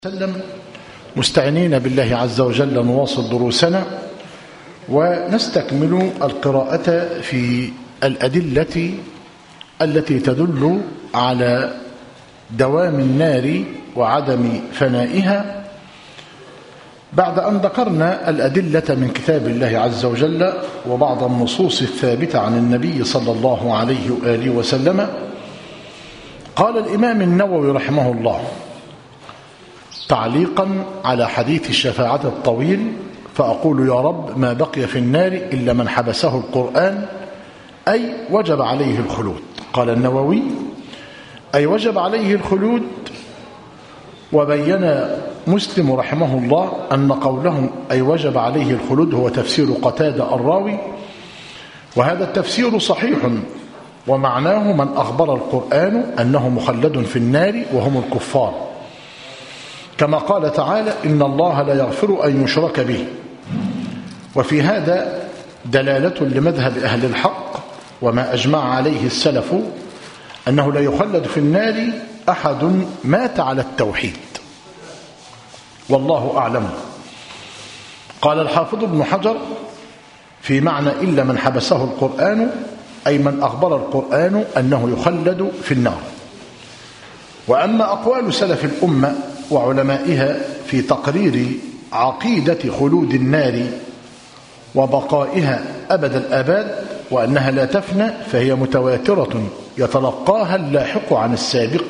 وسلم مستعينين بالله عز وجل نواصل دروسنا ونستكمل القراءة في الأدلة التي تدل على دوام النار وعدم فنائها بعد أن ذكرنا الأدلة من كتاب الله عز وجل وبعض النصوص الثابتة عن النبي صلى الله عليه وآله وسلم. قال الإمام النووي رحمه الله تعليقا على حديث الشفاعة الطويل: فأقول يا رب ما بقي في النار إلا من حبسه القرآن أي وجب عليه الخلود. قال النووي أي وجب عليه الخلود. وبين مسلم رحمه الله أن قوله أي وجب عليه الخلود هو تفسير قتادة الراوي، وهذا التفسير صحيح، ومعناه من أخبر القرآن أنه مخلد في النار وهم الكفار، كما قال تعالى إن الله لا يغفر أن يشرك به. وفي هذا دلالة لمذهب أهل الحق وما أجمع عليه السلف أنه لا يخلد في النار أحد مات على التوحيد، والله أعلم. قال الحافظ ابن حجر في معنى إلا من حبسه القرآن أي من أخبر القرآن أنه يخلد في النار. وأما أقوال سلف الأمة وعلمائها في تقرير عقيدة خلود النار وبقائها أبد الآباد وأنها لا تفنى فهي متواترة يتلقاها اللاحق عن السابق.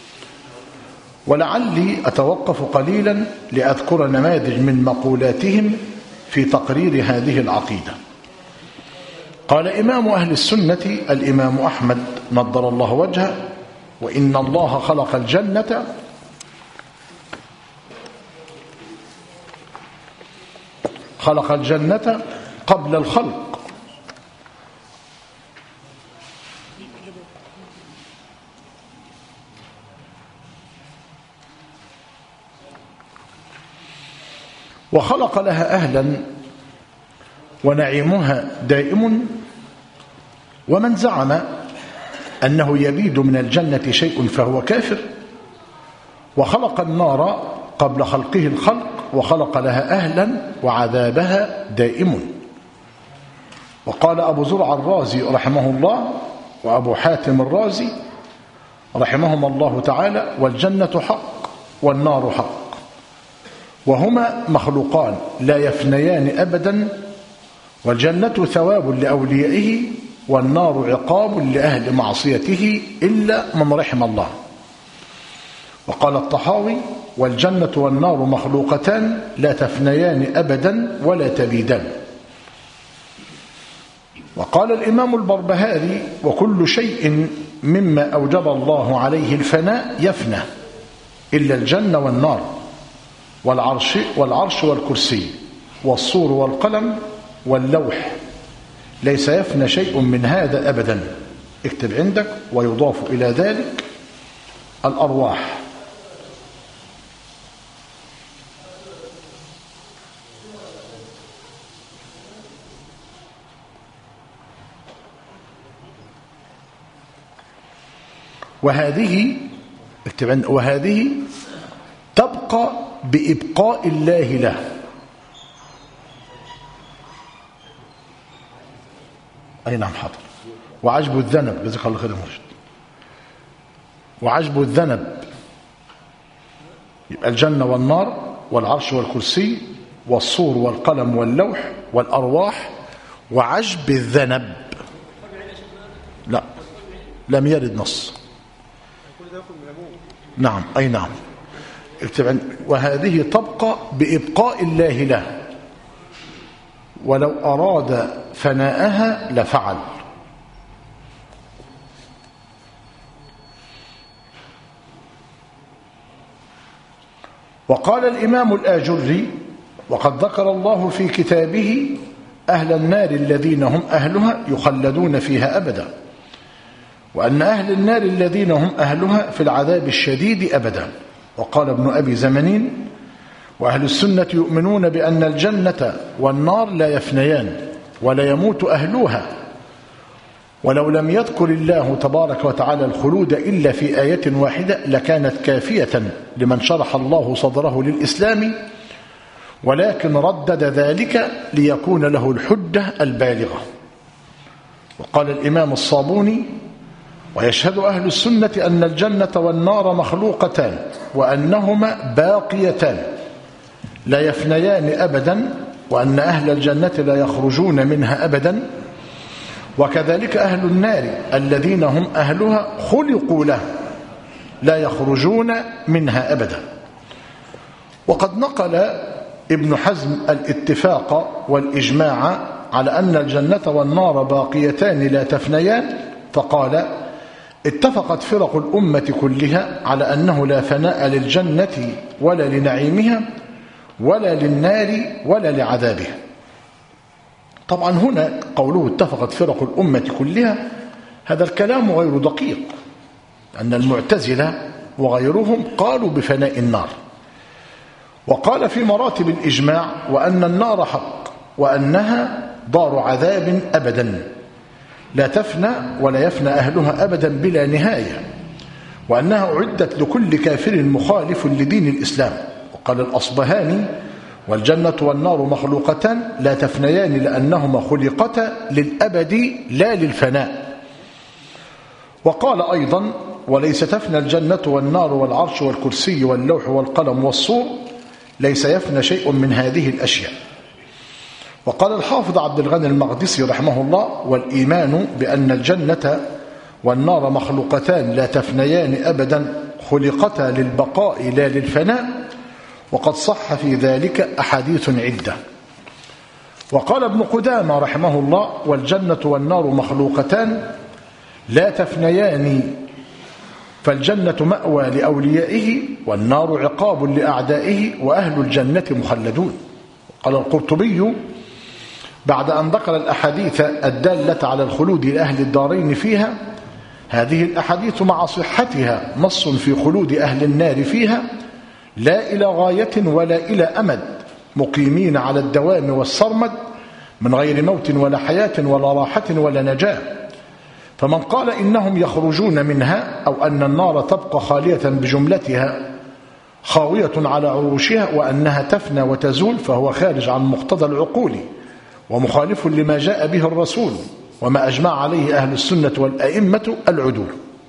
ولعلي أتوقف قليلا لأذكر نماذج من مقولاتهم في تقرير هذه العقيدة. قال إمام أهل السنة الإمام أحمد نضر الله وجهه: وإن الله خلق الجنة قبل الخلق، وخلق لها أهلا ونعيمها دائم. ومن زعم أنه يبيد من الجنة شيء فهو كافر. وخلق النار قبل خلقه الخلق وخلق لها أهلا وعذابها دائم. وقال أبو زرع الرازي رحمه الله وأبو حاتم الرازي رحمهما الله تعالى: والجنة حق والنار حق، وهما مخلوقان لا يفنيان أبدا، والجنة ثواب لأوليائه والنار عقاب لأهل معصيته إلا من رحم الله. وقال الطحاوي: والجنة والنار مخلوقتان لا تفنيان أبدا ولا تبيدان. وقال الإمام البربهاري: وكل شيء مما أوجب الله عليه الفناء يفنى إلا الجنة والنار والعرش والكرسي والصور والقلم واللوح، ليس يفنى شيء من هذا أبدا. اكتب عندك: ويضاف إلى ذلك الأرواح. وهذه تبقى بإبقاء الله له. أي نعم حاضر. وعجب الذنب، جزاك الله خير يا مرشد. وعجب الذنب يبقى الجنة والنار والعرش والكرسي والصور والقلم واللوح والأرواح. وعجب الذنب لا، لم يرد نص. نعم أي نعم. وهذه تبقى بإبقاء الله له، ولو أراد فناءها لفعل. وقال الإمام الآجري: وقد ذكر الله في كتابه أهل النار الذين هم أهلها يخلدون فيها أبدا، وأن أهل النار الذين هم أهلها في العذاب الشديد أبدا. وقال ابن أبي زمنين: وأهل السنة يؤمنون بأن الجنة والنار لا يفنيان ولا يموت أهلها، ولو لم يذكر الله تبارك وتعالى الخلود إلا في آية واحدة لكانت كافية لمن شرح الله صدره للإسلام، ولكن ردد ذلك ليكون له الحجة البالغة. وقال الإمام الصابوني: ويشهد أهل السنة أن الجنة والنار مخلوقتان وأنهما باقيتان لا يفنيان أبدا، وأن أهل الجنة لا يخرجون منها أبدا، وكذلك أهل النار الذين هم أهلها خلقوا له لا يخرجون منها أبدا. وقد نقل ابن حزم الاتفاق والإجماع على أن الجنة والنار باقيتان لا تفنيان، فقال: اتفقت فرق الأمة كلها على أنه لا فناء للجنة ولا لنعيمها ولا للنار ولا لعذابها. طبعا هنا قوله اتفقت فرق الأمة كلها، هذا الكلام غير دقيق، أن المعتزلة وغيرهم قالوا بفناء النار، وقال في مراتب الإجماع: وأن النار حق وأنها دار عذاب أبدا لا تفنى ولا يفنى أهلها أبدا بلا نهاية، وأنها أعدت لكل كافر مخالف لدين الإسلام. وقال الأصبهاني: والجنة والنار مخلوقتان لا تفنيان لأنهما خلقتا للأبد لا للفناء. وقال أيضا: وليس تفنى الجنة والنار والعرش والكرسي واللوح والقلم والصور، ليس يفنى شيء من هذه الأشياء. وقال الحافظ عبد الغني المقدسي رحمه الله: والإيمان بأن الجنة والنار مخلوقتان لا تفنيان أبدا خلقتا للبقاء لا للفناء، وقد صح في ذلك أحاديث عدة. وقال ابن قدامة رحمه الله: والجنة والنار مخلوقتان لا تفنيان، فالجنة مأوى لأوليائه والنار عقاب لأعدائه وأهل الجنة مخلدون. قال القرطبي بعد أن ذكر الأحاديث الدالة على الخلود لأهل الدارين فيها: هذه الأحاديث مع صحتها نص في خلود أهل النار فيها، لا إلى غاية ولا إلى أمد، مقيمين على الدوام والسرمد من غير موت ولا حياة ولا راحة ولا نجاة. فمن قال إنهم يخرجون منها أو أن النار تبقى خالية بجملتها خاوية على عروشها وأنها تفنى وتزول، فهو خارج عن مقتضى العقول ومخالف لما جاء به الرسول وما أجمع عليه أهل السنة والأئمة العدول.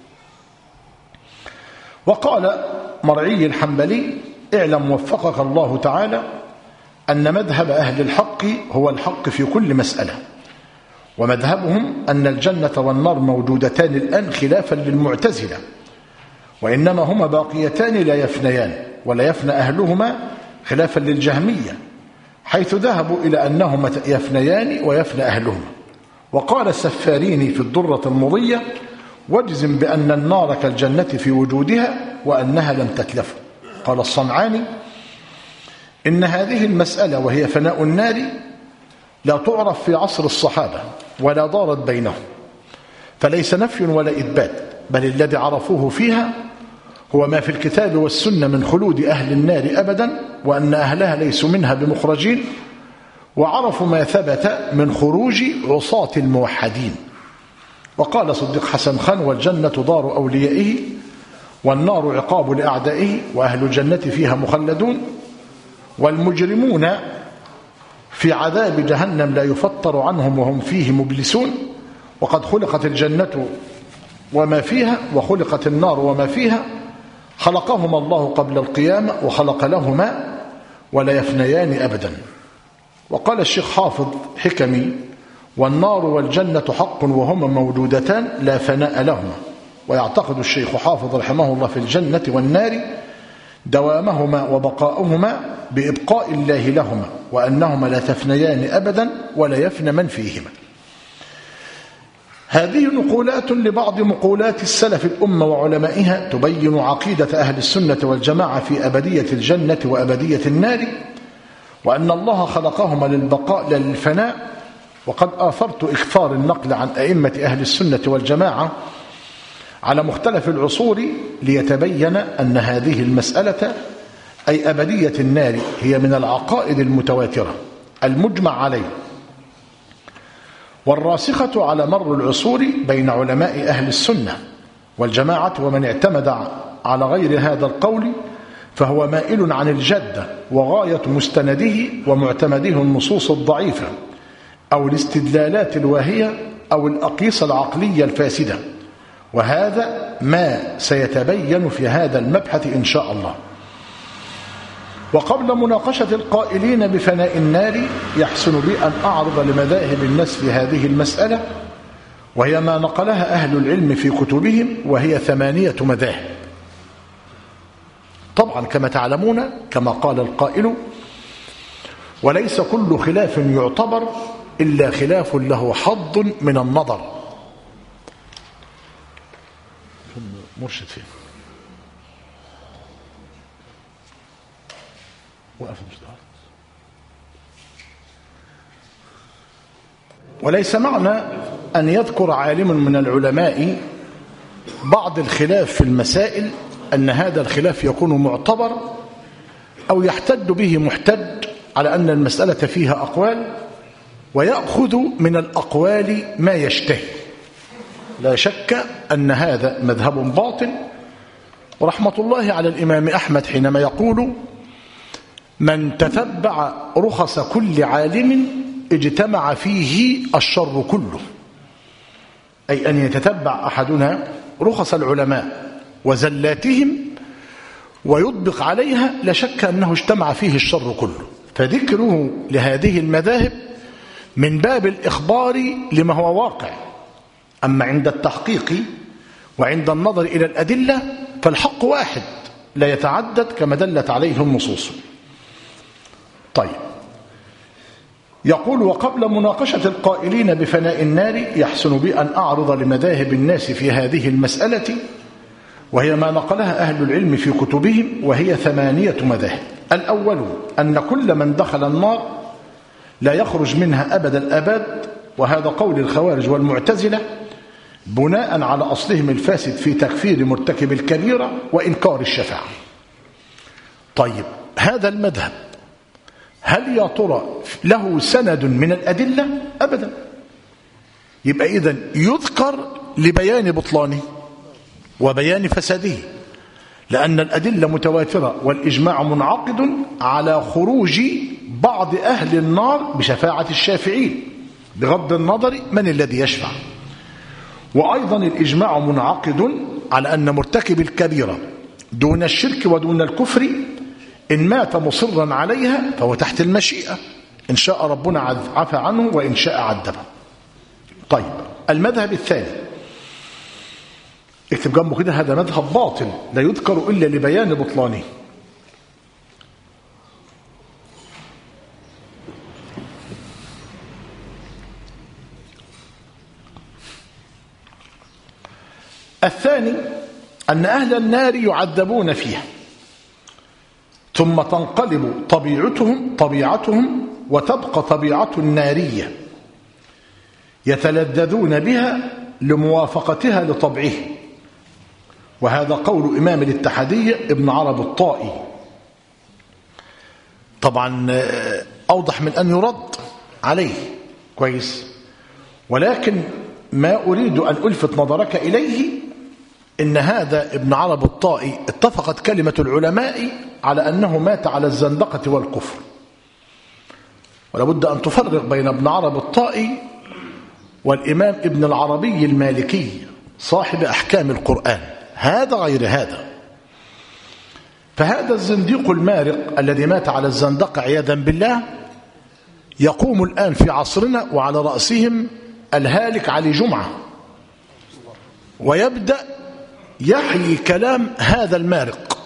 وقال مرعي الحنبلي: اعلم وفقك الله تعالى أن مذهب أهل الحق هو الحق في كل مسألة، ومذهبهم أن الجنة والنار موجودتان الآن خلافا للمعتزلة، وإنما هما باقيتان لا يفنيان ولا يفنى أهلهما، خلافا للجهمية حيث ذهبوا إلى أنهما يفنيان ويفنى أهلهما. وقال السفاريني في الدرة المضية: واجزم بأن النار كالجنة في وجودها وأنها لم تتلف. قال الصنعاني: إن هذه المسألة وهي فناء النار لا تعرف في عصر الصحابة ولا دارت بينهم، فليس نفي ولا إثبات، بل الذي عرفوه فيها هو ما في الكتاب والسنة من خلود أهل النار أبدا، وأن أهلها ليسوا منها بمخرجين، وعرفوا ما ثبت من خروج عصاة الموحدين. وقال صديق حسن خان: والجنة دار أوليائه والنار عقاب لأعدائه وأهل الجنة فيها مخلدون، والمجرمون في عذاب جهنم لا يفتر عنهم وهم فيه مبلسون، وقد خلقت الجنة وما فيها وخلقت النار وما فيها، خلقهما الله قبل القيامة وخلق لهما ولا يفنيان أبدا. وقال الشيخ حافظ حكمي: والنار والجنة حق وهما موجودتان لا فناء لهما. ويعتقد الشيخ حافظ رحمه الله في الجنة والنار دوامهما وبقاؤهما بإبقاء الله لهما، وأنهما لا تفنيان أبدا ولا يفنى من فيهما. هذه نقولات لبعض مقولات السلف الأمة وعلمائها تبين عقيدة أهل السنة والجماعة في أبدية الجنة وأبدية النار، وأن الله خلقهما للبقاء لا للفناء. وقد آثرت إكثار النقل عن أئمة أهل السنة والجماعة على مختلف العصور ليتبين أن هذه المسألة أي أبدية النار هي من العقائد المتواترة المجمع عليه، والراسخة على مر العصور بين علماء أهل السنة والجماعة، ومن اعتمد على غير هذا القول فهو مائل عن الجدة، وغاية مستنده ومعتمده النصوص الضعيفة أو الاستدلالات الواهية أو الأقيسة العقلية الفاسدة، وهذا ما سيتبين في هذا المبحث إن شاء الله. وقبل مناقشة القائلين بفناء النار يحسن بي أن أعرض لمذاهب الناس في هذه المسألة، وهي ما نقلها أهل العلم في كتبهم، وهي 8 مذاهب. طبعا كما تعلمون كما قال القائل: وليس كل خلاف يعتبر إلا خلاف له حظ من النظر. مرشد فين؟ وليس معنى أن يذكر عالم من العلماء بعض الخلاف في المسائل أن هذا الخلاف يكون معتبر أو يحتج به محتج على أن المسألة فيها أقوال، ويأخذ من الأقوال ما يشتهي. لا شك أن هذا مذهب باطل، ورحمة الله على الإمام أحمد حينما يقول: من تتبع رخص كل عالم اجتمع فيه الشر كله. أي أن يتتبع أحدنا رخص العلماء وزلاتهم ويطبق عليها، لا شك أنه اجتمع فيه الشر كله. فذكره لهذه المذاهب من باب الإخبار لما هو واقع، أما عند التحقيق وعند النظر إلى الأدلة فالحق واحد لا يتعدد كما دلت عليه النصوص. طيب، يقول: وقبل مناقشة القائلين بفناء النار يحسن بي أن أعرض لمذاهب الناس في هذه المسألة، وهي ما نقلها أهل العلم في كتبهم، وهي 8 مذاهب. الأول أن كل من دخل النار لا يخرج منها أبد الآباد، وهذا قول الخوارج والمعتزلة بناء على أصلهم الفاسد في تكفير مرتكب الكبيرة وإنكار الشفاعة. طيب، هذا المذهب هل يا ترى له سند من الأدلة؟ أبدا. يبقى إذن يذكر لبيان بطلانه وبيان فساده، لأن الأدلة متواترة والإجماع منعقد على خروج بعض أهل النار بشفاعة الشافعين بغض النظر من الذي يشفع. وأيضا الإجماع منعقد على أن مرتكب الكبيرة دون الشرك ودون الكفر إن مات مصرا عليها فهو تحت المشيئة، إن شاء ربنا عفى عنه وإن شاء عذبه. طيب، المذهب الثاني اكتب جنبه كده: هذا مذهب باطل لا يذكر إلا لبيان بطلانه. الثاني أن أهل النار يعذبون فيها ثم تنقلب طبيعتهم وتبقى طبيعة نارية يتلذذون بها لموافقتها لطبعه، وهذا قول إمام الاتحادية ابن عرب الطائي. طبعا أوضح من أن يرد عليه كويس، ولكن ما أريد أن ألفت نظرك إليه إن هذا ابن عرب الطائي اتفقت كلمة العلماء على أنه مات على الزندقة والكفر، ولابد أن تفرق بين ابن عرب الطائي والإمام ابن العربي المالكي صاحب أحكام القرآن، هذا غير هذا. فهذا الزنديق المارق الذي مات على الزندقة عياذا بالله يقوم الآن في عصرنا وعلى رأسهم الهالك علي جمعة، ويبدأ يحيي كلام هذا المارق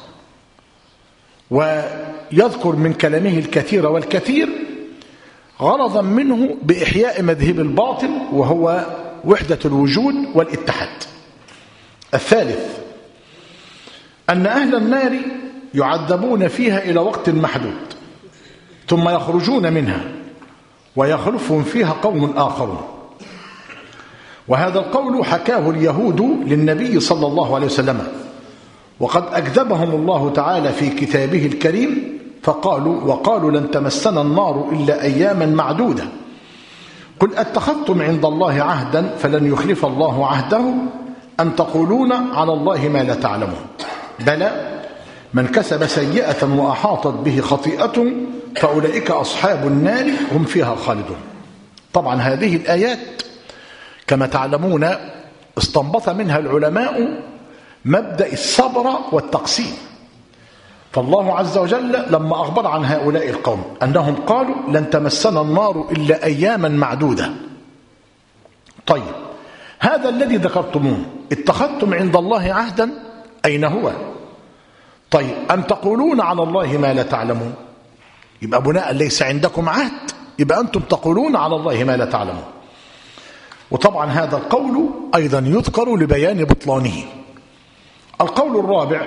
ويذكر من كلامه الكثير والكثير غرضا منه بإحياء مذهب الباطل وهو وحدة الوجود والاتحاد. الثالث أن أهل النار يعذبون فيها إلى وقت محدود ثم يخرجون منها ويخلفهم فيها قوم آخرون، وهذا القول حكاه اليهود للنبي صلى الله عليه وسلم، وقد أكذبهم الله تعالى في كتابه الكريم وقالوا لن تمسنا النار إلا أياما معدودة، قل اتخذتم عند الله عهدا فلن يخلف الله عهده أن تقولون على الله ما لا تعلمون بلى من كسب سيئة وأحاطت به خطيئته فأولئك أصحاب النار هم فيها خالدون. طبعا هذه الآيات كما تعلمون استنبط منها العلماء مبدأ الصبر والتقسيم. فالله عز وجل لما أخبر عن هؤلاء القوم أنهم قالوا لن تمسنا النار إلا أياما معدودة. طيب هذا الذي ذكرتموه اتخذتم عند الله عهدا أين هو؟ طيب أن تقولون على الله ما لا تعلمون، يبقى بناء ليس عندكم عهد، يبقى أنتم تقولون على الله ما لا تعلمون. وطبعا هذا القول أيضا يذكر لبيان بطلانه. القول الرابع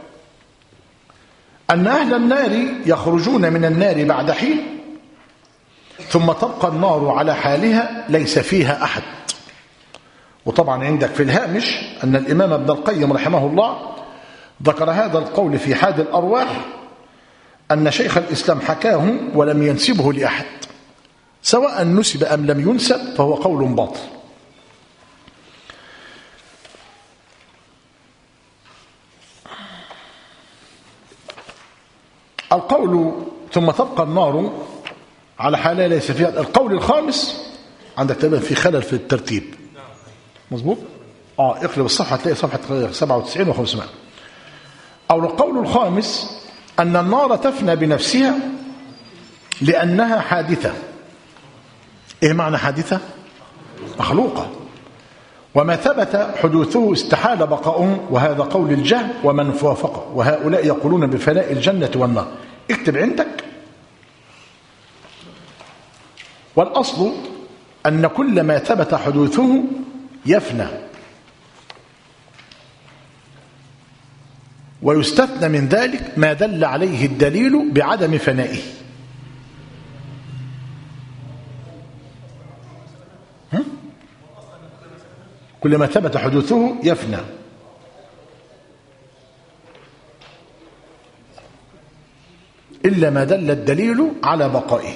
أن أهل النار يخرجون من النار بعد حين ثم تبقى النار على حالها ليس فيها أحد. وطبعا عندك في الهامش أن الإمام ابن القيم رحمه الله ذكر هذا القول في حاد الأرواح أن شيخ الإسلام حكاه ولم ينسبه لأحد، سواء نسب أم لم ينسب فهو قول باطل. القول ثم تبقى النار على حالها ليس فيها. القول الخامس عندك تقريبا في خلل في الترتيب، مظبوط؟ اقلب الصفحة تلاقي صفحة 97 و500. أو القول الخامس أن النار تفنى بنفسها لأنها حادثة. إيه معنى حادثة؟ مخلوقة، وما ثبت حدوثه استحال بقاؤه، وهذا قول الجهم ومن وافقه، وهؤلاء يقولون بفناء الجنة والنار. اكتب عندك. والأصل أن كل ما ثبت حدوثه يفنى، ويستثنى من ذلك ما دل عليه الدليل بعدم فنائه. كل ما ثبت حدوثه يفنى إلا ما دل الدليل على بقائه.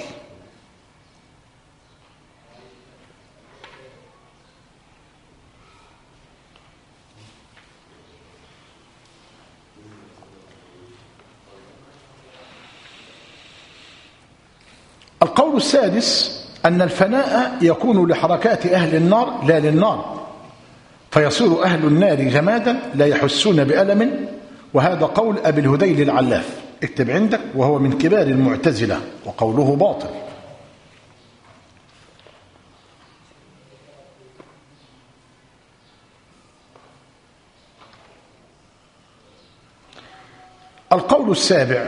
القول السادس أن الفناء يكون لحركات أهل النار لا للنار، فيصير أهل النار جمادا لا يحسون بألم، وهذا قول أبي الهذيل العلاف. اكتب عندك، وهو من كبار المعتزلة وقوله باطل. القول السابع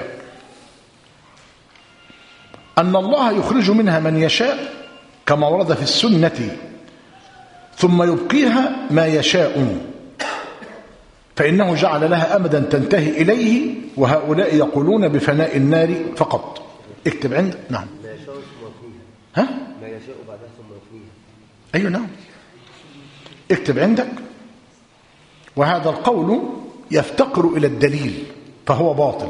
أن الله يخرج منها من يشاء كما ورد في السنة ثم يبقيها ما يشاء، فإنه جعل لها أمدا تنتهي إليه، وهؤلاء يقولون بفناء النار فقط. اكتب عندك. نعم. ما يشاء ثم يفنيها. ها؟ ما يشاء بعدها ثم يفنيها. أيوة نعم. اكتب عندك. وهذا القول يفتقر إلى الدليل فهو باطل.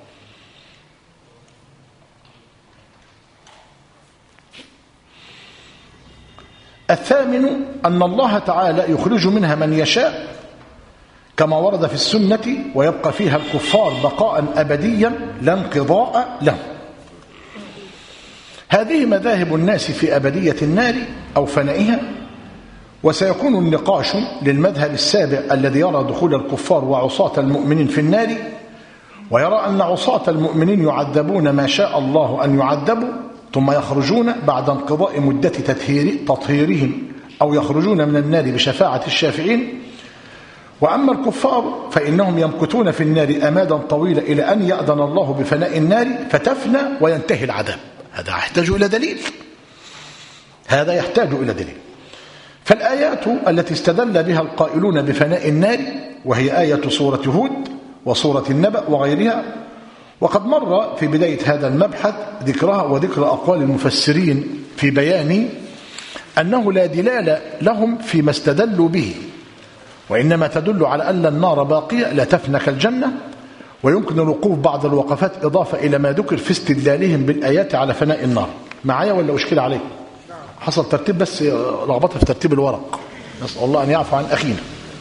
الثامن أن الله تعالى يخرج منها من يشاء كما ورد في السنة، ويبقى فيها الكفار بقاء أبديا لا انقضاء له. هذه مذاهب الناس في أبدية النار أو فنائها، وسيكون النقاش للمذهب السابع الذي يرى دخول الكفار وعصاة المؤمنين في النار، ويرى أن عصاة المؤمنين يعذبون ما شاء الله أن يعذبوا ثم يخرجون بعد انقضاء مدة تطهيرهم، أو يخرجون من النار بشفاعة الشافعين. وأما الكفار فإنهم يمكثون في النار أمادا طويلة إلى أن يأذن الله بفناء النار فتفنى وينتهي العذاب. هذا يحتاج إلى دليل، هذا يحتاج إلى دليل. فالآيات التي استدل بها القائلون بفناء النار، وهي آية سورة هود وسورة النبأ وغيرها، وقد مر في بداية هذا المبحث ذكرها وذكر أقوال المفسرين في بيان أنه لا دلالة لهم فيما استدلوا به، وإنما تدل على أن النار باقية لا تفنى كالجنة. ويمكن الوقوف بعض الوقفات إضافة إلى ما ذكر في استدلالهم بالآيات على فناء النار. معايا ولا أشكل عليكم؟ حصل ترتيب بس لخبطه في ترتيب الورق، نسأل الله أن يعفو عن أخينا.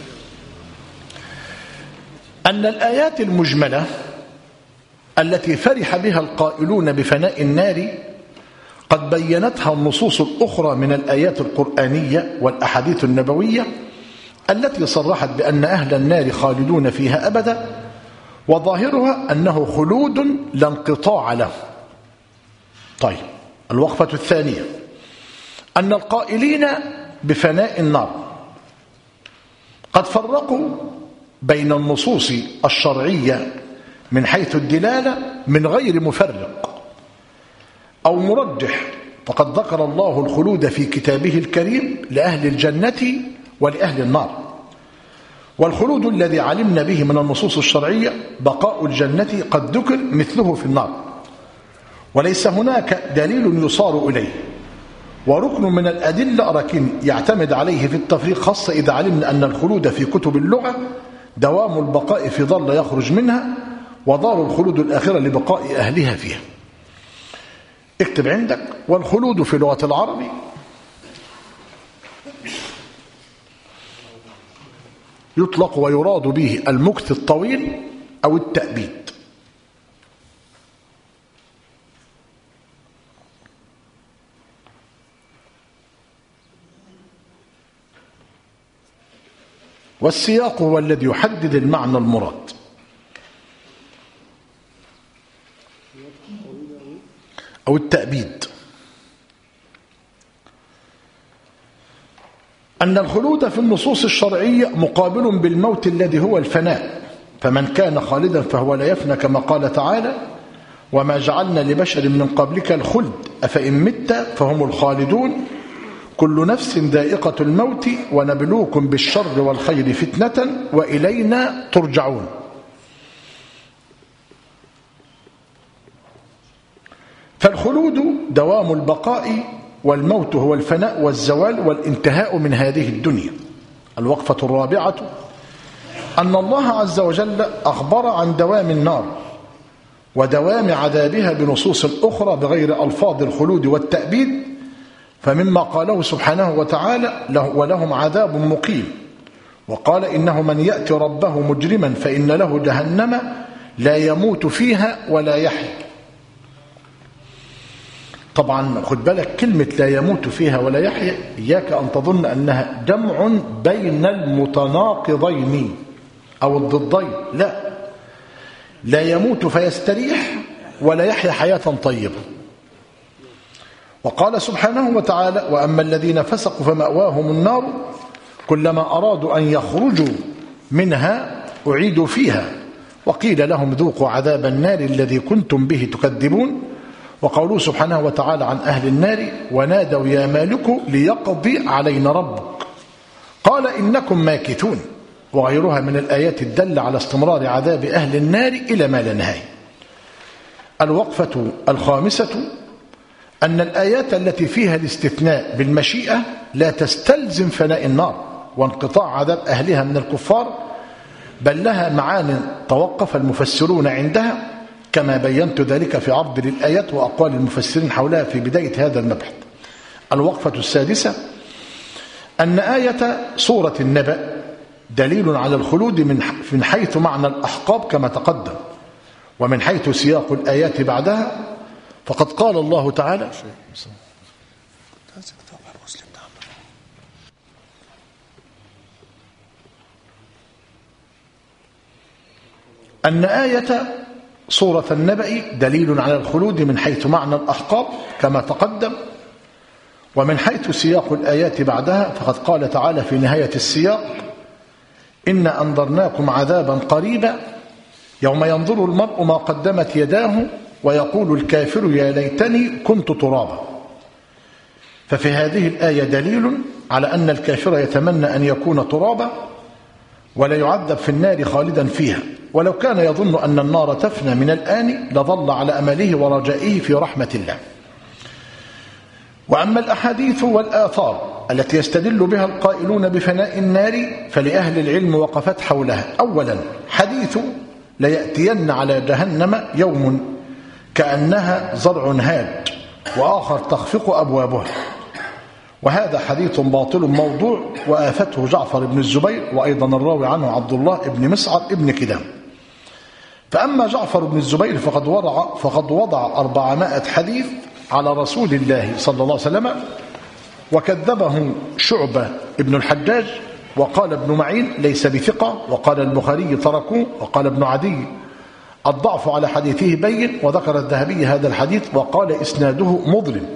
أن الآيات المجملة التي فرح بها القائلون بفناء النار قد بينتها النصوص الأخرى من الآيات القرآنية والأحاديث النبوية التي صرحت بأن أهل النار خالدون فيها أبدا، وظاهرها أنه خلود لا انقطاع له. طيب، الوقفة الثانية أن القائلين بفناء النار قد فرقوا بين النصوص الشرعية من حيث الدلالة من غير مفرق أو مرجح، فقد ذكر الله الخلود في كتابه الكريم لأهل الجنة ولأهل النار، والخلود الذي علمنا به من النصوص الشرعية بقاء الجنة قد ذكر مثله في النار، وليس هناك دليل يصار إليه، وركن من الأدلة لكن يعتمد عليه في التفريق، خاصة إذا علمنا أن الخلود في كتب اللغة دوام البقاء في ظل يخرج منها، ودار الخلود الآخرة لبقاء أهلها فيها. اكتب عندك: والخلود في لغة العرب يطلق ويراد به المكث الطويل أو التأبيد. والسياق هو الذي يحدد المعنى المراد. أو التأبيد. أن الخلود في النصوص الشرعية مقابل بالموت الذي هو الفناء، فمن كان خالدا فهو لا يفنى، كما قال تعالى: وما جعلنا لبشر من قبلك الخلد أفإن مت فهم الخالدون كل نفس ذائقة الموت ونبلوكم بالشر والخير فتنة وإلينا ترجعون. فالخلود دوام البقاء، والموت هو الفناء والزوال والانتهاء من هذه الدنيا. الوقفة الرابعة أن الله عز وجل أخبر عن دوام النار ودوام عذابها بنصوص أخرى بغير ألفاظ الخلود والتأبيد، فمما قاله سبحانه وتعالى: ولهم عذاب مقيم، وقال: إنه من يأتي ربه مجرما فإن له جهنم لا يموت فيها ولا يحيا. طبعا خد بالك، كلمة لا يموت فيها ولا يحيا إياك أن تظن أنها جمع بين المتناقضين أو الضدين، لا يموت فيستريح ولا يحيا حياة طيبة. وقال سبحانه وتعالى: وأما الذين فسقوا فمأواهم النار كلما أرادوا أن يخرجوا منها أعيدوا فيها وقيل لهم ذوقوا عذاب النار الذي كنتم به تكذبون. وقوله سبحانه وتعالى عن أهل النار: ونادوا يا مالك ليقضي علينا ربك قال إنكم ماكثون، وغيرها من الآيات الدالة على استمرار عذاب أهل النار إلى ما لا نهاية. الوقفة الخامسة أن الآيات التي فيها الاستثناء بالمشيئة لا تستلزم فناء النار وانقطاع عذاب أهلها من الكفار، بل لها معان توقف المفسرون عندها، كما بينت ذلك في عرض للآيات وأقوال المفسرين حولها في بداية هذا المبحث. الوقفة السادسة أن آية سورة النبأ دليل على الخلود من حيث معنى الأحقاب كما تقدم، ومن حيث سياق الآيات بعدها، فقد قال الله تعالى: أن آية سورة النبأ دليل على الخلود من حيث معنى الأحقاب كما تقدم، ومن حيث سياق الآيات بعدها، فقد قال تعالى في نهاية السياق: إنا أنذرناكم عذابا قريبا يوم ينظر المرء ما قدمت يداه ويقول الكافر يا ليتني كنت ترابا. ففي هذه الآية دليل على أن الكافر يتمنى أن يكون ترابا ولا يعذب في النار خالدا فيها، ولو كان يظن أن النار تفنى من الآن لظل على أمله ورجائه في رحمة الله. وأما الأحاديث والآثار التي يستدل بها القائلون بفناء النار فلأهل العلم وقفت حولها. أولا، حديث ليأتين على جهنم يوم كأنها زرع هاج وآخر تخفق أبوابها، وهذا حديث باطل موضوع وآفته جعفر بن الزبير وأيضا الراوي عنه عبد الله بن مسعر ابن كدام. فأما جعفر بن الزبير فقد وضع 400 حديث على رسول الله صلى الله عليه وسلم، وكذبه شعبة ابن الحجاج، وقال ابن معين ليس بثقة، وقال البخاري تركوه، وقال ابن عدي الضعف على حديثه بين، وذكر الذهبي هذا الحديث وقال إسناده مظلم.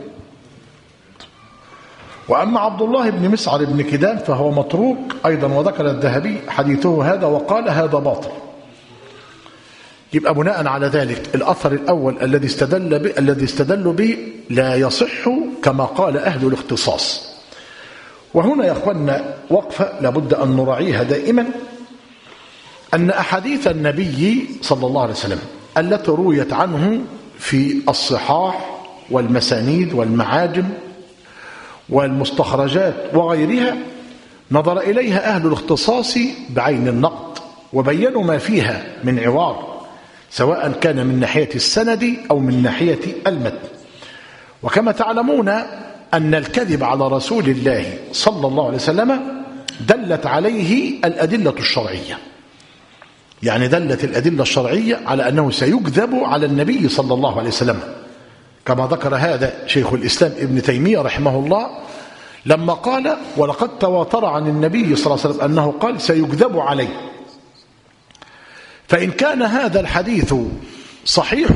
وأما عبد الله بن مسعر بن كدام فهو متروك أيضا، وذكر الذهبي حديثه هذا وقال هذا باطل. يبقى بناء على ذلك الأثر الأول الذي استدل به لا يصح كما قال أهل الاختصاص. وهنا يا أخوانا وقفة لابد أن نراعيها دائما، أن أحاديث النبي صلى الله عليه وسلم التي رويت عنه في الصحاح والمسانيد والمعاجم والمستخرجات وغيرها نظر إليها أهل الاختصاص بعين النقد، وبينوا ما فيها من عوار، سواء كان من ناحية السند أو من ناحية المتن. وكما تعلمون أن الكذب على رسول الله صلى الله عليه وسلم دلت عليه الأدلة الشرعية، يعني دلت الأدلة الشرعية على أنه سيكذب على النبي صلى الله عليه وسلم، كما ذكر هذا شيخ الإسلام ابن تيمية رحمه الله لما قال ولقد تواتر عن النبي صلى الله عليه وسلم أنه قال سيكذب عليه. فإن كان هذا الحديث صحيح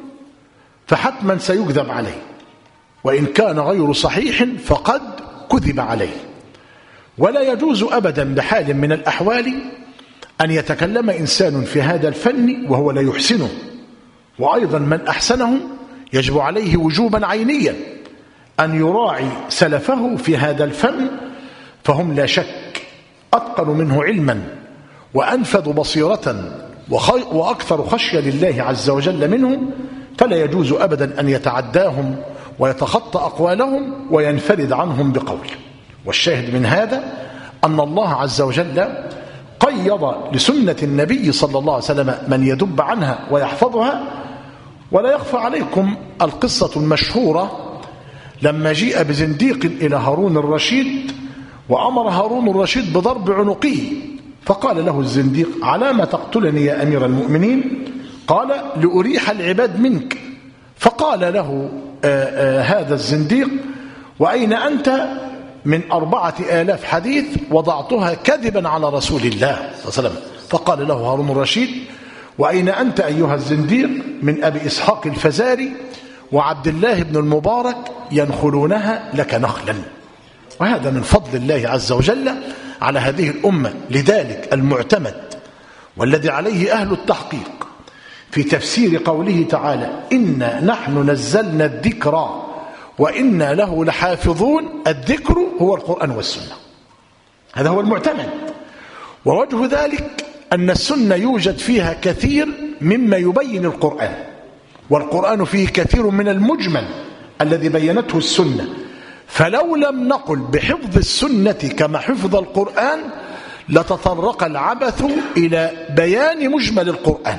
فحتما سيكذب عليه، وإن كان غير صحيح فقد كذب عليه. ولا يجوز أبدا بحال من الأحوال أن يتكلم إنسان في هذا الفن وهو لا يحسنه، وأيضا من أحسنه يجب عليه وجوبا عينيا أن يراعي سلفه في هذا الفن، فهم لا شك أتقن منه علما وأنفذ بصيرة وأكثر خشية لله عز وجل منهم، فلا يجوز أبدا أن يتعداهم ويتخطى أقوالهم وينفرد عنهم بقول. والشاهد من هذا أن الله عز وجل قيض لسنة النبي صلى الله عليه وسلم من يدب عنها ويحفظها. ولا يخفى عليكم القصة المشهورة لما جيء بزنديق إلى هارون الرشيد وأمر هارون الرشيد بضرب عنقه، فقال له الزنديق على ما تقتلني يا أمير المؤمنين؟ قال لأريح العباد منك. فقال له هذا الزنديق وأين أنت من 4000 حديث وضعتها كذبا على رسول الله صلى الله عليه وسلم؟ فقال له هارون الرشيد وأين أنت أيها الزنديق من أبي إسحاق الفزاري وعبد الله بن المبارك ينخلونها لك نخلا. وهذا من فضل الله عز وجل على هذه الأمة. لذلك المعتمد والذي عليه أهل التحقيق في تفسير قوله تعالى إنا نحن نزلنا الذكر وإنا له لحافظون، الذكر هو القرآن والسنة، هذا هو المعتمد. ووجه ذلك أن السنة يوجد فيها كثير مما يبين القرآن، والقرآن فيه كثير من المجمل الذي بينته السنة. فلو لم نقل بحفظ السنة كما حفظ القرآن لتطرق العبث إلى بيان مجمل القرآن،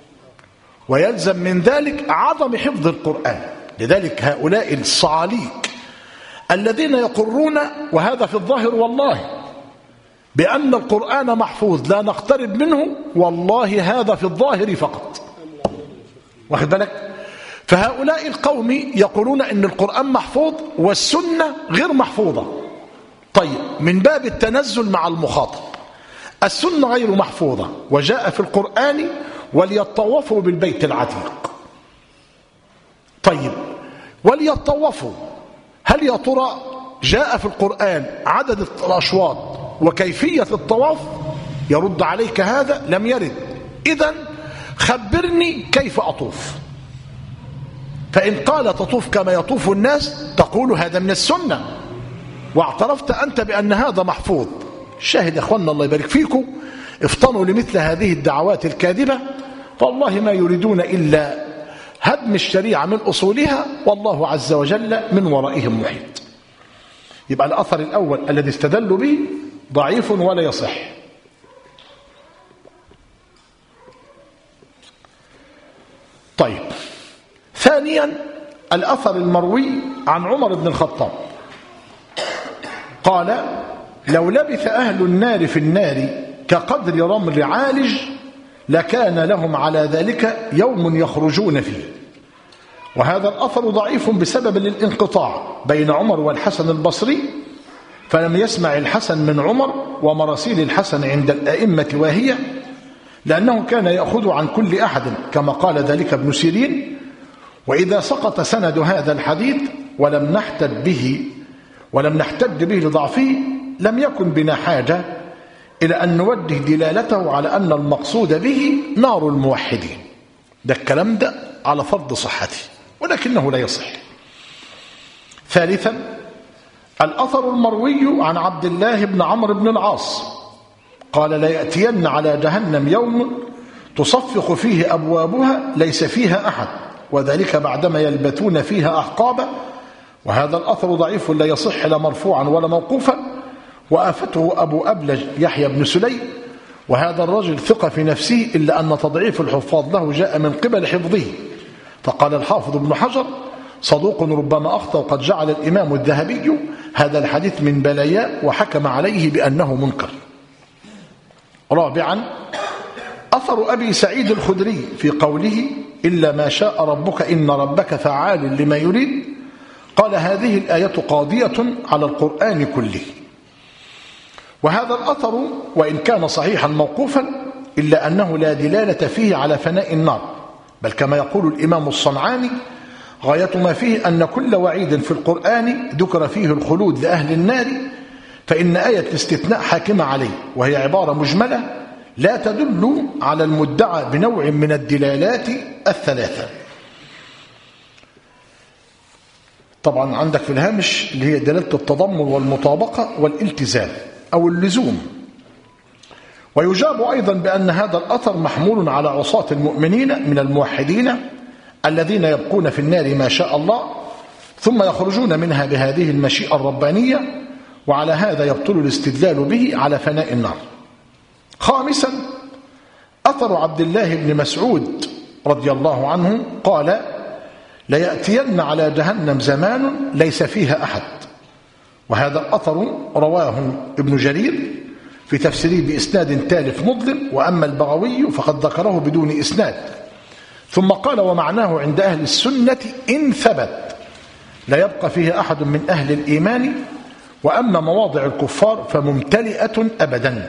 ويلزم من ذلك عدم حفظ القرآن. لذلك هؤلاء الصعاليك الذين يقرون، وهذا في الظاهر والله، بأن القرآن محفوظ لا نقترب منه، والله هذا في الظاهر فقط، واخد بالك؟ فهؤلاء القوم يقولون إن القرآن محفوظ والسنة غير محفوظة. طيب، من باب التنزل مع المخاطب، السنة غير محفوظة وجاء في القرآن وليطوفوا بالبيت العتيق. طيب، وليطوفوا، هل يا ترى جاء في القرآن عدد الأشواط وكيفية الطواف؟ يرد عليك هذا لم يرد. إذن خبرني كيف أطوف. فإن قال تطوف كما يطوف الناس تقول هذا من السنة، واعترفت أنت بأن هذا محفوظ. شاهد يا أخوانا الله يبارك فيكم، افطنوا لمثل هذه الدعوات الكاذبة، فالله ما يريدون إلا هدم الشريعة من أصولها، والله عز وجل من ورائهم محيط. يبقى الأثر الأول الذي استدلوا به ضعيف ولا يصح. طيب، ثانيا الأثر المروي عن عمر بن الخطاب قال: لو لبث أهل النار في النار كقدر رمل عالج لكان لهم على ذلك يوم يخرجون فيه. وهذا الأثر ضعيف بسبب الانقطاع بين عمر والحسن البصري، فلم يسمع الحسن من عمر، ومراسيل الحسن عند الأئمة واهية، لأنه كان يأخذ عن كل أحد كما قال ذلك ابن سيرين. وإذا سقط سند هذا الحديث ولم نحتج به لضعفه لم يكن بنا حاجة إلى أن نوجه دلالته على أن المقصود به نار الموحدين. ده الكلام ده على فرض صحته، ولكنه لا يصح. ثالثا، الأثر المروي عن عبد الله بن عمرو بن العاص قال: لا يأتين على جهنم يوم تصفق فيه أبوابها ليس فيها أحد، وذلك بعدما يلبثون فيها أحقابا. وهذا الأثر ضعيف لا يصح لا مرفوعا ولا موقوفا، وآفته أبو أبلج يحيى بن سليم، وهذا الرجل ثقة في نفسه، إلا أن تضعيف الحفاظ له جاء من قبل حفظه. فقال الحافظ ابن حجر: صدوق ربما أخطأ، وقد جعل الإمام الذهبي هذا الحديث من بلايا وحكم عليه بأنه منكر. رابعا، أثر أبي سعيد الخدري في قوله: إلا ما شاء ربك إن ربك فعال لما يريد. قال: هذه الآية قاضية على القرآن كله. وهذا الأثر وإن كان صحيحا موقوفا إلا أنه لا دلالة فيه على فناء النار، بل كما يقول الإمام الصنعاني: غاية ما فيه أن كل وعيد في القرآن ذكر فيه الخلود لأهل النار، فإن آية الاستثناء حاكمة عليه، وهي عبارة مجملة لا تدل على المدعى بنوع من الدلالات الثلاثة. طبعا عندك في الهامش اللي هي دلالة التضمن والمطابقة والالتزام أو اللزوم. ويجاب أيضا بأن هذا الأثر محمول على عصاة المؤمنين من الموحدين الذين يبقون في النار ما شاء الله ثم يخرجون منها بهذه المشيئة الربانية، وعلى هذا يبطل الاستدلال به على فناء النار. خامسا، أثر عبد الله بن مسعود رضي الله عنه قال: ليأتين على جهنم زمان ليس فيها أحد. وهذا الأثر رواه ابن جرير في تفسيره بإسناد تالف مظلم، وأما البغوي فقد ذكره بدون إسناد. ثم قال: ومعناه عند أهل السنة إن ثبت لا يبقى فيه أحد من أهل الإيمان، وأما مواضع الكفار فممتلئة أبدا.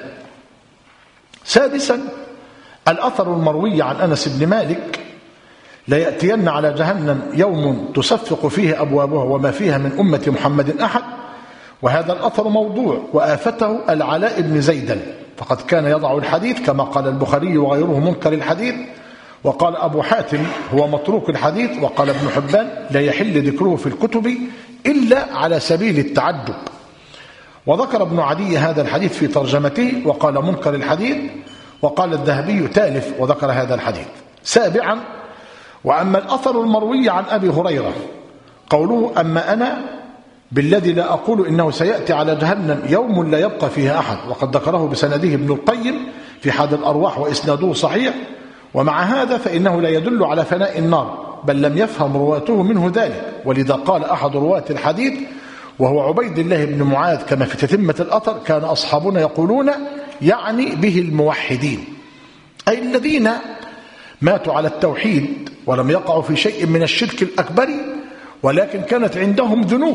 سادسا، الأثر المروي عن أنس بن مالك: لا يأتين على جهنم يوم تصفق فيه أبوابها وما فيها من أمة محمد أحد. وهذا الأثر موضوع، وآفته العلاء بن زيدل، فقد كان يضع الحديث كما قال البخاري وغيره منكر الحديث، وقال أبو حاتم هو متروك الحديث، وقال ابن حبان لا يحل ذكره في الكتب إلا على سبيل التعجب. وذكر ابن عدي هذا الحديث في ترجمته وقال منكر الحديث، وقال الذهبي تالف وذكر هذا الحديث. سابعا، وأما الأثر المروي عن أبي هريرة قوله: أما أنا بالذي لا أقول إنه سيأتي على جهنم يوم لا يبقى فيها أحد، وقد ذكره بسنده ابن القيم في حاد الأرواح وإسناده صحيح. ومع هذا فإنه لا يدل على فناء النار، بل لم يفهم رواته منه ذلك. ولذا قال أحد رواة الحديث وهو عبيد الله بن معاذ كما في تتمة الأثر: كان أصحابنا يقولون يعني به الموحدين، أي الذين ماتوا على التوحيد ولم يقعوا في شيء من الشرك الأكبر، ولكن كانت عندهم ذنوب،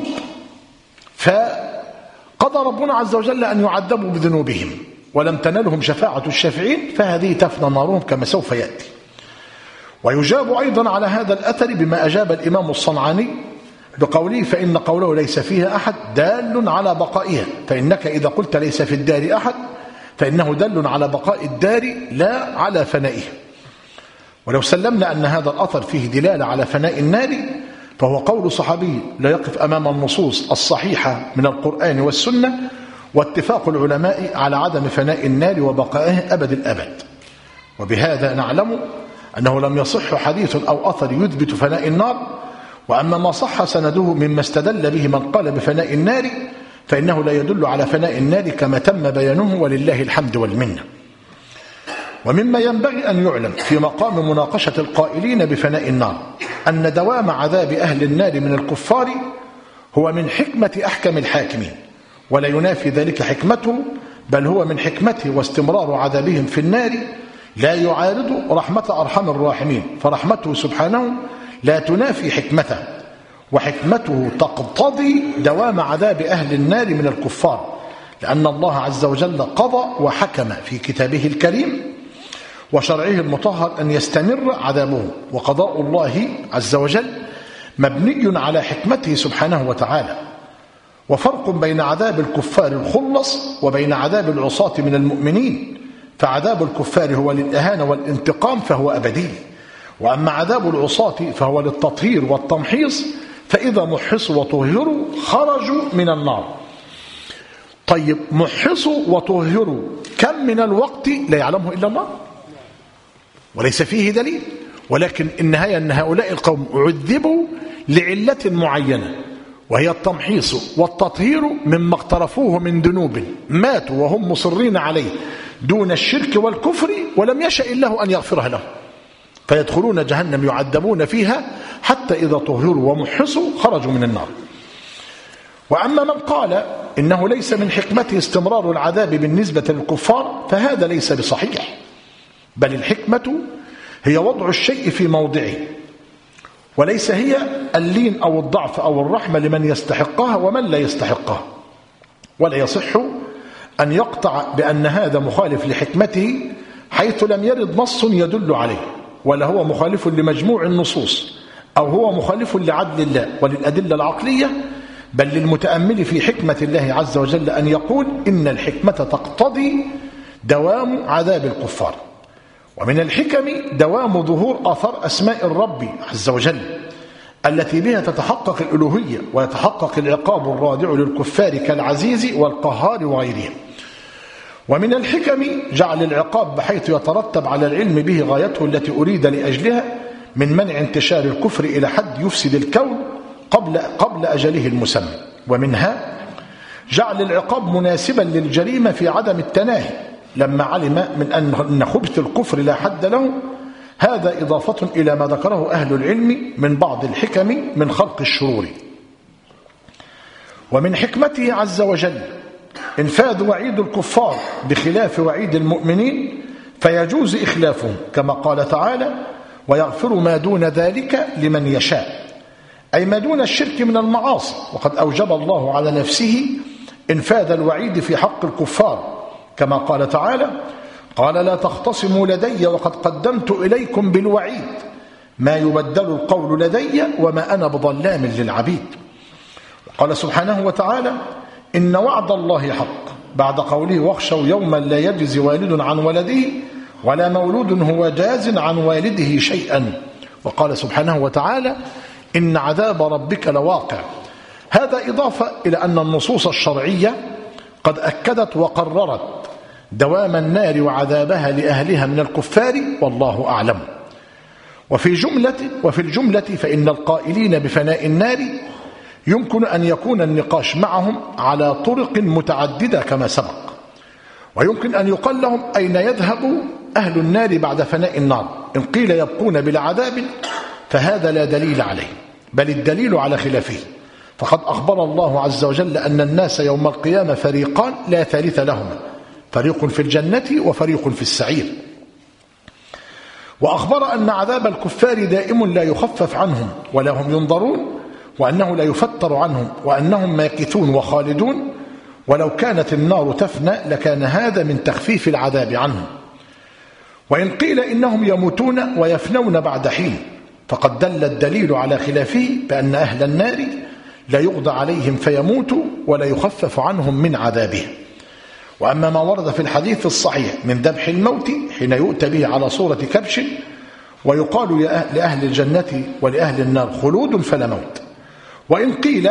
فقضى ربنا عز وجل أن يعذبوا بذنوبهم ولم تنلهم شفاعة الشافعين، فهذه تفنى نارهم كما سوف يأتي. ويجاب أيضا على هذا الأثر بما أجاب الإمام الصنعاني بقوله: فإن قوله ليس فيها أحد دال على بقائها، فإنك إذا قلت ليس في الدار أحد فإنه دل على بقاء الدار لا على فنائها. ولو سلمنا أن هذا الأثر فيه دلالة على فناء النار فهو قول صحابي لا يقف أمام النصوص الصحيحة من القرآن والسنة، واتفاق العلماء على عدم فناء النار وبقائه أبد الأبد. وبهذا نعلم أنه لم يصح حديث أو أثر يثبت فناء النار. وأما ما صح سنده مما استدل به من قال بفناء النار فإنه لا يدل على فناء النار كما تم بيانه، ولله الحمد والمنة. ومما ينبغي أن يعلم في مقام مناقشة القائلين بفناء النار أن دوام عذاب أهل النار من الكفار هو من حكمة أحكم الحاكمين، ولا ينافي ذلك حكمته، بل هو من حكمته واستمرار عذابهم في النار لا يعارض رحمة أرحم الراحمين، فرحمته سبحانه لا تنافي حكمته، وحكمته تقتضي دوام عذاب أهل النار من الكفار، لأن الله عز وجل قضى وحكم في كتابه الكريم وشرعه المطهر أن يستمر عذابه، وقضاء الله عز وجل مبني على حكمته سبحانه وتعالى. وفرق بين عذاب الكفار الخلص وبين عذاب العصاة من المؤمنين، فعذاب الكفار هو للإهانة والانتقام فهو أبدي، وأما عذاب العصاة فهو للتطهير والتمحيص، فإذا محصوا وطهروا خرجوا من النار. طيب محصوا وطهروا كم من الوقت لا يعلمه إلا الله وليس فيه دليل، ولكن النهاية أن هؤلاء القوم عذبوا لعلة معينة، وهي التمحيص والتطهير مما اقترفوه من ذنوب، ماتوا وهم مصرين عليه دون الشرك والكفر، ولم يشأ الله أن يغفرها لهم، فيدخلون جهنم يعذبون فيها حتى إذا طهروا ومحصوا خرجوا من النار. وأما من قال إنه ليس من حكمته استمرار العذاب بالنسبة للكفار فهذا ليس بصحيح، بل الحكمة هي وضع الشيء في موضعه، وليس هي اللين أو الضعف أو الرحمة لمن يستحقها ومن لا يستحقها. ولا يصح أن يقطع بأن هذا مخالف لحكمته حيث لم يرد نص يدل عليه، ولا هو مخالف لمجموع النصوص، أو هو مخالف لعدل الله وللأدلة العقلية، بل للمتأمل في حكمة الله عز وجل أن يقول إن الحكمة تقتضي دوام عذاب الكفار. ومن الحكم دوام ظهور آثار أسماء الرب عز وجل التي بها تتحقق الألوهية ويتحقق العقاب الرادع للكفار كالعزيز والقهار وغيرهم. ومن الحكم جعل العقاب بحيث يترتب على العلم به غايته التي أريد لأجلها من منع انتشار الكفر إلى حد يفسد الكون قبل أجله المسمى. ومنها جعل العقاب مناسبا للجريمة في عدم التناهي لما علم من أن خبث الكفر لا حد له. هذا إضافة إلى ما ذكره أهل العلم من بعض الحكم من خلق الشرور. ومن حكمته عز وجل انفاذ وعيد الكفار بخلاف وعيد المؤمنين، فيجوز إخلافهم كما قال تعالى: ويغفر ما دون ذلك لمن يشاء، أي ما دون الشرك من المعاصي. وقد أوجب الله على نفسه انفاذ الوعيد في حق الكفار كما قال تعالى: قال لا تختصموا لدي وقد قدمت إليكم بالوعيد ما يبدل القول لدي وما أنا بظلام للعبيد. وقال سبحانه وتعالى: إن وعد الله حق، بعد قوله: واخشوا يوما لا يجزي والد عن ولده ولا مولود هو جاز عن والده شيئا. وقال سبحانه وتعالى: إن عذاب ربك لواقع. هذا إضافة إلى أن النصوص الشرعية قد أكدت وقررت دوام النار وعذابها لأهلها من الكفار، والله أعلم. وفي الجملة فإن القائلين بفناء النار يمكن أن يكون النقاش معهم على طرق متعددة كما سبق، ويمكن أن يقال لهم: أين يذهب أهل النار بعد فناء النار؟ إن قيل يبقون بلا عذاب فهذا لا دليل عليه، بل الدليل على خلافه، فقد أخبر الله عز وجل أن الناس يوم القيامة فريقان لا ثالث لهما، فريق في الجنة وفريق في السعير. وأخبر أن عذاب الكفار دائم لا يخفف عنهم ولا هم ينظرون، وأنه لا يفتر عنهم، وأنهم ماكثون وخالدون، ولو كانت النار تفنى لكان هذا من تخفيف العذاب عنهم. وإن قيل إنهم يموتون ويفنون بعد حين، فقد دل الدليل على خلافه بأن أهل النار لا يقضى عليهم فيموتوا ولا يخفف عنهم من عذابه. وأما ما ورد في الحديث الصحيح من ذبح الموت حين يؤتى به على صورة كبش ويقال لأهل الجنة ولأهل النار خلود فلا موت. وإن قيل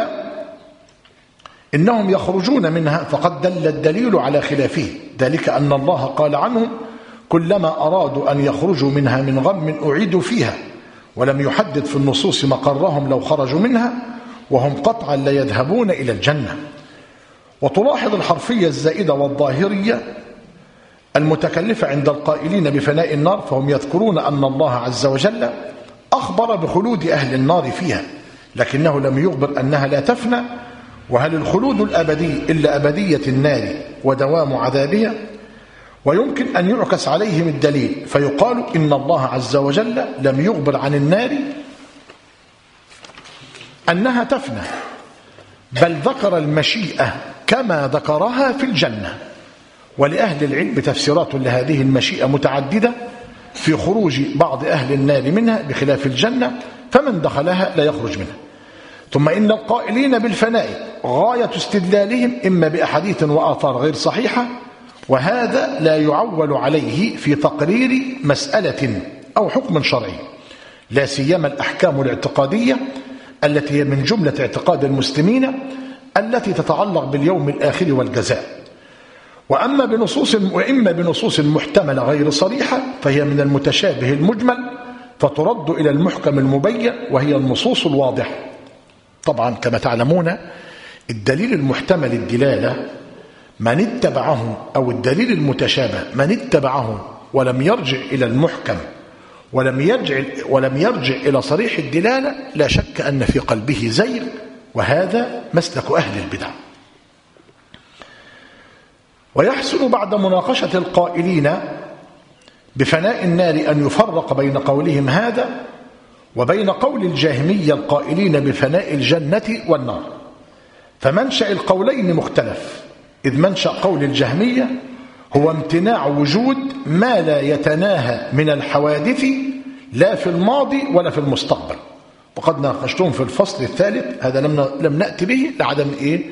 إنهم يخرجون منها فقد دل الدليل على خلافه، ذلك أن الله قال عنهم: كلما أرادوا أن يخرجوا منها من غم أعيدوا فيها، ولم يحدد في النصوص مقرهم لو خرجوا منها، وهم قطعا لا يذهبون إلى الجنة. وتلاحظ الحرفية الزائدة والظاهرية المتكلفة عند القائلين بفناء النار، فهم يذكرون أن الله عز وجل أخبر بخلود أهل النار فيها، لكنه لم يخبر أنها لا تفنى، وهل الخلود الأبدي إلا أبدية النار ودوام عذابها؟ ويمكن أن يعكس عليهم الدليل فيقال إن الله عز وجل لم يخبر عن النار أنها تفنى، بل ذكر المشيئة كما ذكرها في الجنة. ولأهل العلم تفسيرات لهذه المشيئة متعددة في خروج بعض أهل النار منها بخلاف الجنة، فمن دخلها لا يخرج منها. ثم إن القائلين بالفناء غاية استدلالهم إما بأحاديث وآثار غير صحيحة، وهذا لا يعول عليه في تقرير مسألة أو حكم شرعي، لا سيما الأحكام الاعتقادية التي هي من جملة اعتقاد المسلمين التي تتعلق باليوم الآخر والجزاء. وإما بنصوص محتملة غير صريحة فهي من المتشابه المجمل فترد إلى المحكم المبين وهي النصوص الواضحة. طبعا كما تعلمون الدليل المحتمل الدلالة من اتبعه، أو الدليل المتشابه من اتبعه ولم يرجع إلى المحكم ولم يرجع إلى صريح الدلالة لا شك أن في قلبه زيغ، وهذا مسلك أهل البدع. ويحسن بعد مناقشة القائلين بفناء النار أن يفرق بين قولهم هذا وبين قول الجهمية القائلين بفناء الجنة والنار، فمنشأ القولين مختلف، إذ منشأ قول الجهمية هو امتناع وجود ما لا يتناهى من الحوادث لا في الماضي ولا في المستقبل، وقد ناقشتهم في الفصل الثالث، هذا لم نأتي به لعدم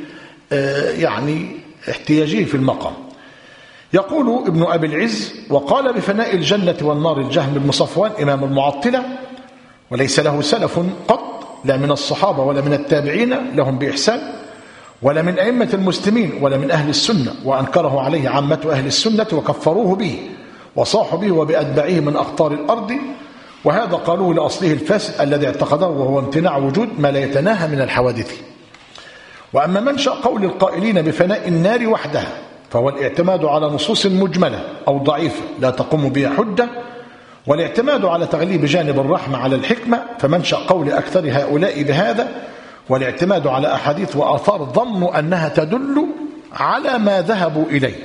يعني احتياجه في المقام. يقول ابن أبي العز: وقال بفناء الجنة والنار الجهم بن صفوان إمام المعطلة، وليس له سلف قط لا من الصحابة ولا من التابعين لهم بإحسان ولا من أئمة المسلمين ولا من أهل السنة، وأنكره عليه عامة أهل السنة وكفروه به وصاحوا به وبأتباعه من أقطار الأرض، وهذا قالوه لأصله الفاسد الذي اعتقده وهو امتناع وجود ما لا يتناهى من الحوادث. وأما منشأ قول القائلين بفناء النار وحدها فهو الاعتماد على نصوص مجملة أو ضعيفة لا تقوم بها حجة، والاعتماد على تغليب جانب الرحمة على الحكمة، فمنشأ قول أكثر هؤلاء بهذا والاعتماد على أحاديث وآثار ظنوا أنها تدل على ما ذهبوا إليه.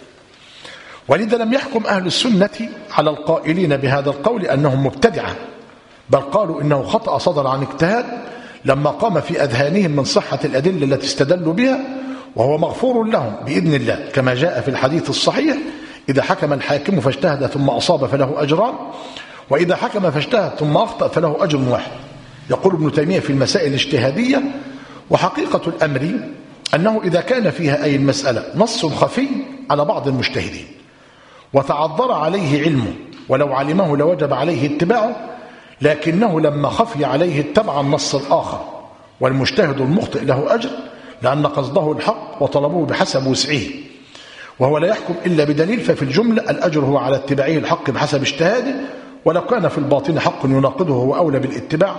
ولذا لم يحكم أهل السنة على القائلين بهذا القول أنهم مبتدعة، بل قالوا إنه خطأ صدر عن اجتهاد لما قام في أذهانهم من صحة الأدلة التي استدلوا بها، وهو مغفور لهم بإذن الله كما جاء في الحديث الصحيح: إذا حكم الحاكم فاجتهد ثم أصاب فله أجران، وإذا حكم فاجتهد ثم أخطأ فله أجر واحد. يقول ابن تيمية في المسائل الاجتهادية: وحقيقة الأمر أنه إذا كان فيها أي المسألة نص خفي على بعض المجتهدين وتعذر عليه علمه ولو علمه لوجب عليه اتباعه، لكنه لما خفي عليه اتبع النص الآخر، والمجتهد المخطئ له أجر لأن قصده الحق وطلبه بحسب وسعه، وهو لا يحكم إلا بدليل، ففي الجملة الأجر هو على اتباعه الحق بحسب اجتهاده، ولو كان في الباطن حق يناقضه هو أولى بالاتباع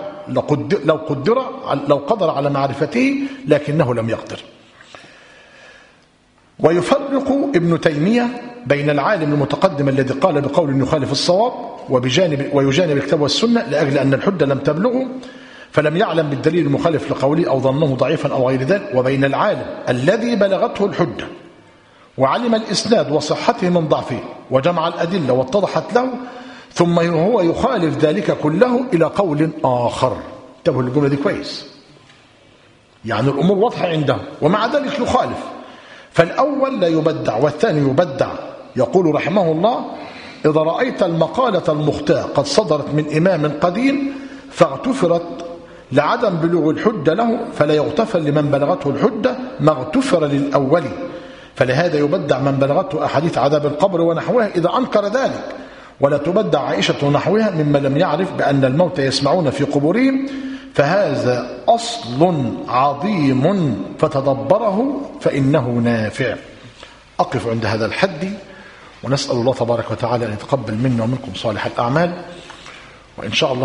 لو قدر على معرفته لكنه لم يقدر. ويفرق ابن تيمية بين العالم المتقدم الذي قال بقول يخالف الصواب ويجانب الكتاب والسنة لأجل أن الحجة لم تبلغه فلم يعلم بالدليل المخالف لقوله أو ظنه ضعيفا أو غير ذلك، وبين العالم الذي بلغته الحجة وعلم الإسناد وصحته من ضعفه وجمع الأدلة واتضحت له، ثم هو يخالف ذلك كله إلى قول آخر. انتبهوا للجملة دي كويس، يعني الأمور واضحة عنده ومع ذلك يخالف، فالأول لا يبدع والثاني يبدع. يقول رحمه الله: إذا رأيت المقالة المخطئة قد صدرت من إمام قديم فاغتفرت لعدم بلوغ الحجة له، فلا يغتفر لمن بلغته الحجة ما اغتفر للأول، فلهذا يبدع من بلغته أحاديث عذاب القبر ونحوها إذا أنكر ذلك، ولا تبدع عائشة ونحوها مما لم يعرف بأن الموت يسمعون في قبورهم، فهذا أصل عظيم فتدبره فإنه نافع. أقف عند هذا الحد، ونسأل الله تبارك وتعالى أن يتقبل منا ومنكم صالح الأعمال، وإن شاء الله